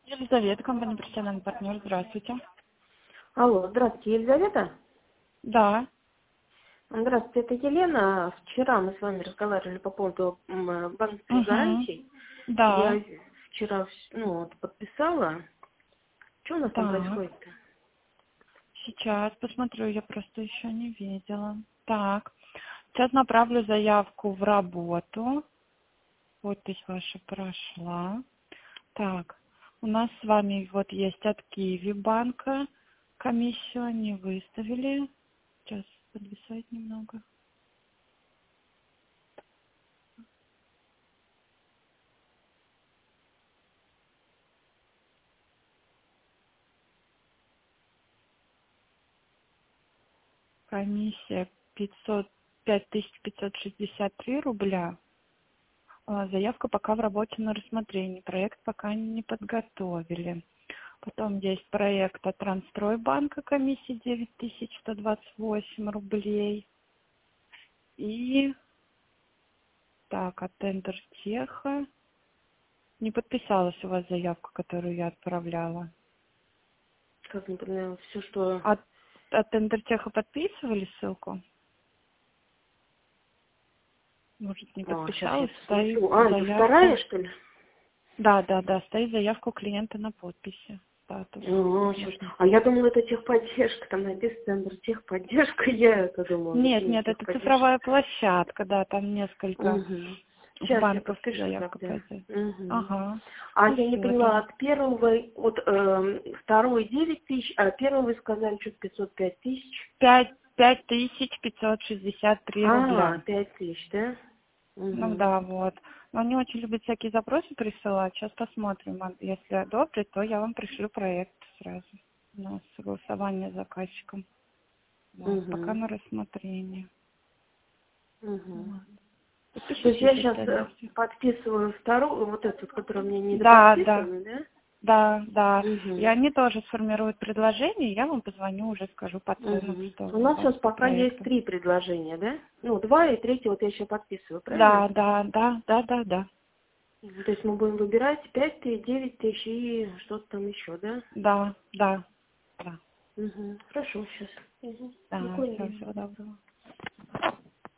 Елизавета, компания «Профессиональный партнер». Здравствуйте. Алло, здравствуйте, Елизавета. Да. Здравствуйте, это Елена. Вчера мы с вами разговаривали по поводу банковских Угу. гарантий. Да. Я вчера подписала. Что у нас там Так. происходит-то? Сейчас посмотрю, я просто еще не видела. Так. Сейчас направлю заявку в работу. Подпись ваша прошла. Так. У нас с вами вот есть от Киви банка. Комиссию они выставили. Сейчас подвисает немного. Комиссия 5563 рубля. Заявка пока в работе на рассмотрении. Проект пока не подготовили. Потом есть проект от Трансстройбанка, комиссия 9128 рублей. И так, от Тендертеха. Не подписалась у вас заявка, которую я отправляла. Как не понимаю, все, что... От Тендертеха подписывали ссылку? Может, не Сейчас я подписалась? Стоит посмотрю. Это заявка. вторая, что ли? Да, стоит заявка у клиента на подписи. Статус. Тут Сейчас. можно А я думала, это техподдержка. Там написано центр техподдержка. Я это думала, это не Нет, это техподдержка. цифровая площадка, да, там несколько Угу. в Сейчас я банков подпишу заявка тогда. пойдет. Угу. Ага. А Ну я не все, поняла, тогда. от первого, второй 9 тысяч, а первого вы сказали, что 505 тысяч. 5563 рубля. 5 тысяч, да? Ну Угу. да, вот. Но они очень любят всякие запросы присылать. Сейчас посмотрим. Если одобрят, то я вам пришлю проект сразу на согласование с заказчиком. Вот. Пока Угу. на рассмотрение. Угу. Вот. То есть Подпишитесь я сейчас остальные все. подписываю вторую, вот эту, которая мне Да, да. недоподписана, да? Да. И Угу. они тоже сформируют предложение, и я вам позвоню, уже скажу по ценам, Угу. что У у нас вас сейчас по пока есть проекту. 3 предложения, да? 2 и третье вот я еще подписываю, правильно? Да. То есть мы будем выбирать 5 тысяч, 9 тысяч и что-то там еще, да? Да. Угу. Хорошо, сейчас. Угу. Да, Спокойно. всего доброго.